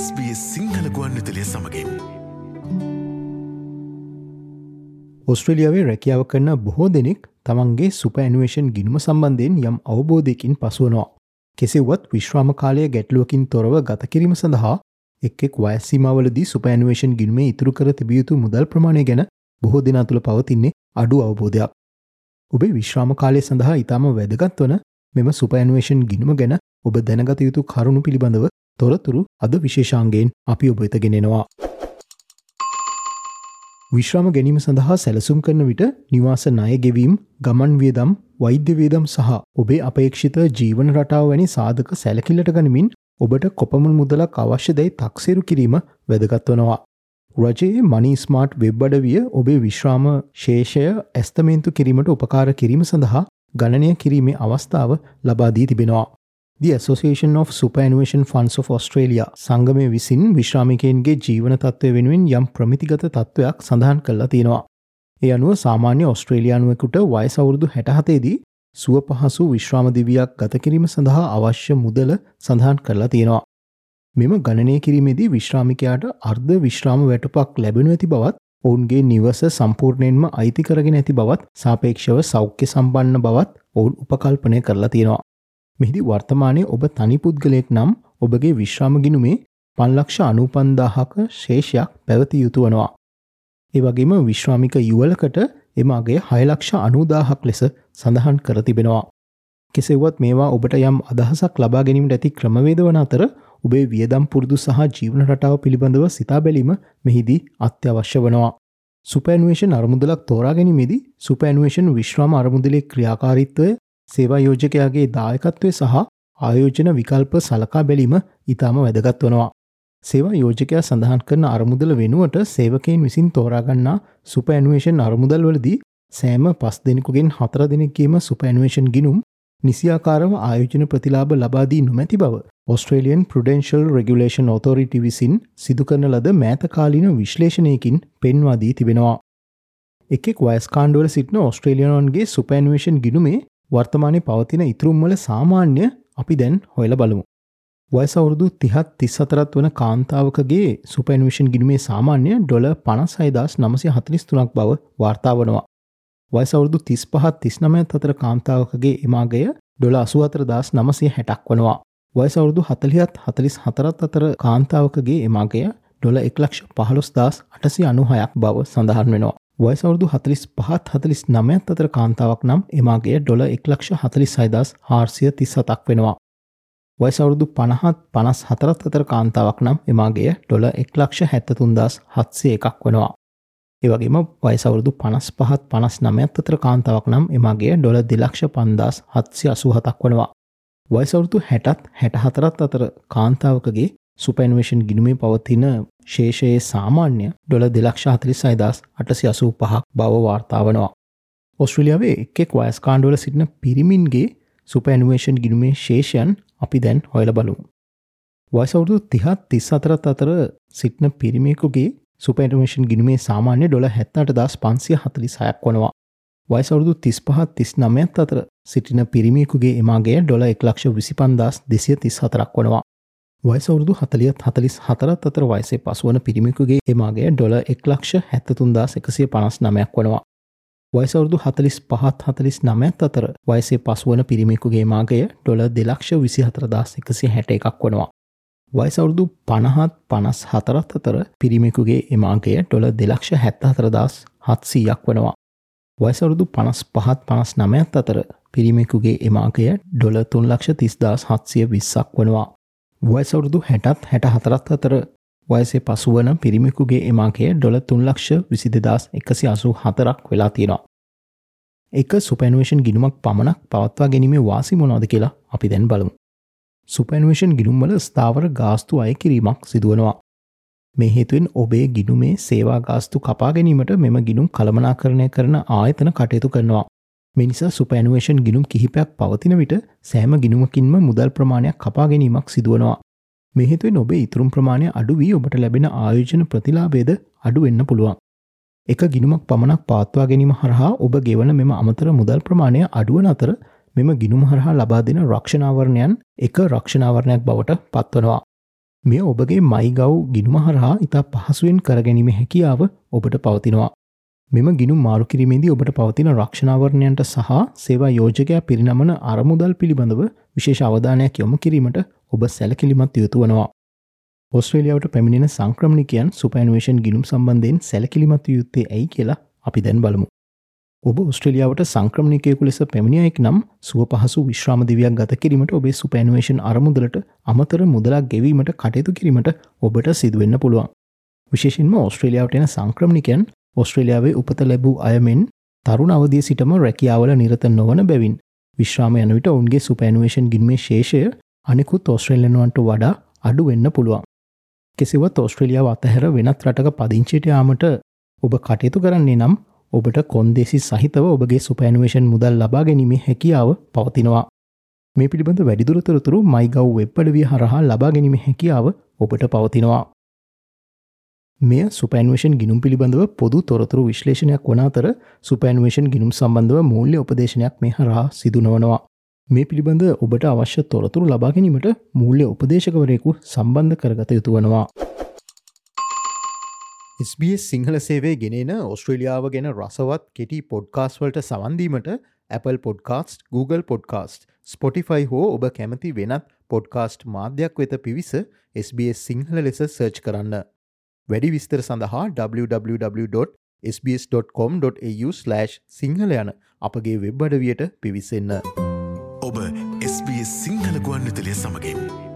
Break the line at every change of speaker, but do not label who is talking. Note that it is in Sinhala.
SBS සිංහල ගුවන්විදුලිය සමගින්
ඔස්ට්‍රේලියාවේ රැකියාව කරන බොහෝ දෙනෙක් තමන්ගේ සුප ඇනිවේෂන් ගිනුම සම්බන්ධයෙන් යම් අවබෝධයකින් පසුවනවා. කෙසෙව්වත් විශ්‍රාම කාලය ගැටලුවකින් තොරව ගත කිරීම සඳහා එක් වයස් සීමාවලදී සුප ඇනිවේෂන් ගිනුමේ ඉතුරු කර තිබිය යුතු මුදල් ප්‍රමාණය ගැන බොහෝ දෙනා තුළ පවතින්නේ අඩු අවබෝධයක්. ඔබේ විශ්‍රාම කාලය සඳහා ඉතාම වැදගත් වන මෙම සුප ඇනිවේෂන් ගිනුම ගැන ඔබ දැනගත යුතු කරුණු පිළිබඳව තොරතුරු අද විශේෂාංගයෙන් අපි ඔබ වෙත ගෙනෙනවා. විශ්‍රාම ගැනීම සඳහා සැලසුම් කරන විට නිවාස ණය ගෙවීම්, ගමන් වියදම්, වෛද්‍ය වියදම් සහ ඔබේ අපේක්ෂිත ජීවන රටාව වැනි සාධක සැලකිල්ලට ගනිමින් ඔබට කොපමණ මුදලක් අවශ්‍යදැයි තක්සේරු කිරීම වැදගත් වනවා. රජයේ මනි ස්මාර්ට් වෙබ් අඩවිය ඔබේ විශ්‍රාම ශේෂය ඇස්තමේන්තු කිරීමට උපකාර කිරීම සඳහා ගණනය කිරීමේ අවස්ථාව ලබා දී තිබෙනවා. The Association of Superannuation Funds of Australia සංගමය විසින් විශ්‍රාමිකයන්ගේ ජීවන තත්ත්වය වෙනුවෙන් යම් ප්‍රමිතිගත තත්ත්වයක් සඳහන් කරලා තියෙනවා. ඒ අනුව සාමාන්‍ය ඔස්ට්‍රේලියානුවෙකුට වයස අවුරුදු 67 දී සුව පහසු විශ්‍රාම දිවියක් ගත කිරීම සඳහා අවශ්‍ය මුදල සඳහන් කරලා තියෙනවා. මෙම ගණනය කිරීමේදී විශ්‍රාමිකයාට අර්ධ විශ්‍රාම වැටුපක් ලැබෙනු ඇති බවත්, ඔවුන්ගේ නිවස සම්පූර්ණයෙන්ම අයිති කරගෙන ඇති බවත්, සාපේක්ෂව සෞඛ්‍ය සම්පන්න බවත් ඔවුන් උපකල්පනය කරලා තියෙනවා. මෙහිදී වර්තමානයේ ඔබ තනි පුද්ගලයෙක් නම් ඔබගේ විශ්‍රාම ගිණුමේ 5,95,000ක ශේෂයක් පැවතිය යුතු වනවා. ඒ වගේම විශ්‍රාමික යුවලකට එම අගය 6,90,000ක් ලෙස සඳහන් කර තිබෙනවා. කෙසේවත් මේවා ඔබට යම් අදහසක් ලබා ගැනීමට ඇති ක්‍රමවේද වන අතර ඔබේ වියදම් පුරුදු සහ ජීවන රටාව පිළිබඳව සිතා බැලීම මෙහිදී අත්‍යවශ්‍ය වනවා. සුපර්ඇනිවේෂන් අරමුදලක් තෝරා ගැනීමේදී සුපර්ඇනිවේෂන් විශ්‍රාම අරමුදලේ ක්‍රියාකාරීත්වය, සේවා යෝජකයාගේ දායකත්වය සහ ආයෝජන විකල්ප සලකා බැලීම ඉතාම වැදගත් වනවා. සේවා යෝජකයා සඳහන් කරන අරමුදල වෙනුවට සේවකයන් විසින් තෝරාගන්නා සුපර්ඇනිවේෂන් අරමුදල්වලදී සෑම 5 දෙනෙකුගෙන් 4 දෙනෙක්ගේම සුපර්ඇනිවේෂන් ගිණුම් නිසියාකාරව ආයෝජන ප්‍රතිලාභ ලබා දී නොමැති බව Australian Prudential Regulation Authority විසින් සිදු කරන ලද මෑතකාලීන විශ්ලේෂණයකින් පෙන්වා දී තිබෙනවා. එක් වයස් කාණ්ඩවල සිටින ඔස්ට්‍රේලියානුවන්ගේ සුපර්ඇනිවේෂන් ගිණුමේ වර්තමානයේ පවතින ඉතුරුම් වල සාමාන්‍ය අපි දැන් හොයලා බලමු. වයස අවුරුදු 30-34ත් වන කාන්තාවකගේ සුපර්ඇනිවේෂන් ගිණුමේ සාමාන්‍ය $56,943ක් බව වාර්තා වනවා. වයස අවුරුදු 35-39ත් අතර කාන්තාවකගේ එම අගය $84,960ක් වනවා. වයස අවුරුදු 40-44ත් අතර කාන්තාවකගේ එම අගය $1,15,896ක් බව සඳහන් වෙනවා. වයස අවුරුදු 45-49ත් අතර කාන්තාවක් නම් එම අගය $1,46,437ක් වෙනවා. වයස අවුරුදු 50-54ත් අතර කාන්තාවක් නම් එම අගය $1,73,701ක් වෙනවා. ඒ වගේම වයස අවුරුදු 55-59ත් අතර කාන්තාවක් නම් එම අගය $2,05,787ක් වෙනවා. වයස අවුරුදු 60-64ත් අතර කාන්තාවකගේ සුපර්ඇනිවේෂන් ගිණුමේ පවතින ශේෂයේ සාමාන්‍ය $2,46,885ක් බව වාර්තා වනවා. ඔස්ට්‍රේලියාවේ එක් වයස් කාණ්ඩවල සිටින පිරිමින්ගේ සුපර්ඇනිවේෂන් ගිණුමේ ශේෂයන් අපි දැන් හොයලා බලමු. වයස අවුරුදු 30-34ත් අතර සිටින පිරිමියෙකුගේ සුපර්ඇනිවේෂන් ගිණුමේ සාමාන්‍ය $78,546ක් වනවා. වයස අවුරුදු 35-39ත් අතර සිටින පිරිමියෙකුගේ එම අගය $1,25,234ක් වනවා. වයස අවුරුදු 40-44ත් අතර වයසේ පසුවන පිරිමියෙකුගේ එම අගය $1,73,159ක් වනවා. වයස අවුරුදු 45-49ත් අතර වයසේ පසුවන පිරිමියෙකුගේ එම අගය $2,24,161ක් වනවා. වයස අවුරුදු 50-54ත් අතර පිරිමියෙකුගේ එම අගය $2,74,700ක් වනවා. වයස අවුරුදු 55-59ත් අතර පිරිමියෙකුගේ එම අගය $3,30,720ක් වනවා. වයස අවුරුදු 60-64ත් අතර වයසේ පසුවන පිරිමියෙකුගේ එම අගය $3,22,184ක් වෙලා තියෙනවා. එක සුපර්ඇනිවේෂන් ගිණුමක් පමණක් පවත්වා ගැනීමේ වාසි මොනවද කියලා අපි දැන් බලමු. සුපර්ඇනිවේෂන් ගිණුම් වල ස්ථාවර ගාස්තු අය කිරීමක් සිදුවනවා. මේ හේතුවෙන් ඔබේ ගිණුමේ සේවා ගාස්තු කපා ගැනීමට මෙම ගිණුම් කළමනාකරණය කරන ආයතන කටයුතු කරනවා. මේ නිසා සුපර්ඇනිවේෂන් ගිණුම් කිහිපයක් පවතින විට සෑම ගිණුමකින්ම මුදල් ප්‍රමාණයක් කපා ගැනීමක් සිදුවනවා. මේ හේතුවෙන් ඔබේ ඉතුරුම් ප්‍රමාණය අඩු වී ඔබට ලැබෙන ආයෝජන ප්‍රතිලාභයද අඩු වෙන්න පුළුවන්. එක ගිණුමක් පමණක් පවත්වා ගැනීම හරහා ඔබ ගෙවන මෙම අමතර මුදල් ප්‍රමාණය අඩුවන අතර මෙම ගිණුම හරහා ලබා දෙන රක්ෂණාවරණයන් එක රක්ෂණාවරණයක් බවට පත්වනවා. මෙය ඔබගේ මයිගව් ගිනුම හරහා ඉතා පහසුවෙන් කරගැනීම හැකියාව ඔබට පවතිනවා. මෙම ගිනුම් මාරු කිරීමේදී ඔබට පවතින රක්ෂණාවරණයන්ට සහ සේවා යෝජකයා පිරිනමන අරමුදල් පිළිබඳව විශේෂ අවධානයක් යොමු කිරීමට ඔබ සැලකිලිමත් යුතු වනවා. ඔස්ට්‍රේලියාවට පැමිණෙන සංක්‍රමණිකයන් සුපැනුවේෂන් ගිනුම් සම්බන්ධයෙන් සැලකිලිමත් යුත්තේ ඇයි කියලා අපි දැන් බලමු. ඔබ ඔස්ට්‍රේලියාවට සංක්‍රමණිකයෙකු ලෙස පැමිණියෙක් නම් සුව පහසු විශ්‍රාම දිවියක් ගත කිරීමට ඔබේ සුපැනුවේෂන් අරමුදලට අමතර මුදලක් ගෙවීමට කටයුතු කිරීමට ඔබට සිදුවෙන්න පුළුවන්. විශේෂයෙන්ම ඔස්ට්‍රේලියාවට එන සංක්‍රමණිකයන් ඔස්ට්‍රේලියාවේ උපත ලැබූ අයමෙන් තරුණ අවදිය සිටම රැකියාවල නිරත නොවන බැවින් විශ්‍රාම යන විට ඔවුන්ගේ සුපැනුවේෂන් ගිණුමේ ශේෂය අනෙකුත් ඔස්ට්‍රේලියානුවන්ට වඩා අඩු වෙන්න පුළුවන්. කෙසේවත් ඔස්ට්‍රේලියාව අතහැර වෙනත් රටක පදිංචියට යාමට ඔබ කටයුතු කරන්නේ නම් ඔබට කොන්දේසි සහිතව ඔබගේ සුපැනුවේෂන් මුදල් ලබා ගැනීමේ හැකියාව පවතිනවා. මේ පිළිබඳ වැඩිදුර තොරතුරු මයිගව් වෙබ් අඩවිය හරහා ලබා ගැනීමේ හැකියාව ඔබට පවතිනවා. මෙය සුපැනුවේෂන් ගිණුම් පිළිබඳව පොදු තොරතුරු විශ්ලේෂණයක් වන අතර සුපැනුවේෂන් ගිණුම් සම්බන්ධව මූල්‍ය උපදේශනයක් මේ හරහා සිදු නොවනවා. මේ පිළිබඳ ඔබට අවශ්‍ය තොරතුරු ලබා ගැනීමට මූල්‍ය උපදේශකවරයෙකු සම්බන්ධ කරගත යුතු වනවා. SBS සිංහල සේවේ ගෙනෙන ඔස්ට්‍රේලියාව ගැන රසවත් කෙටි පොඩ්කාස්ට් වලට සවන් දීමට Apple Podcast, Google Podcast, Spotify හෝ ඔබ කැමති වෙනත් පොඩ්කාස්ට් මාධ්‍යයක් වෙත පිවිස SBS සිංහල ලෙස සර්ච් කරන්න. වැඩි විස්තර සඳහා www.sbs.com.au/සිංහල යන අපගේ වෙබ් අඩවියට පිවිසෙන්න.
ඔබ SBS සිංහල ගුවන්විදුලිය සමගින්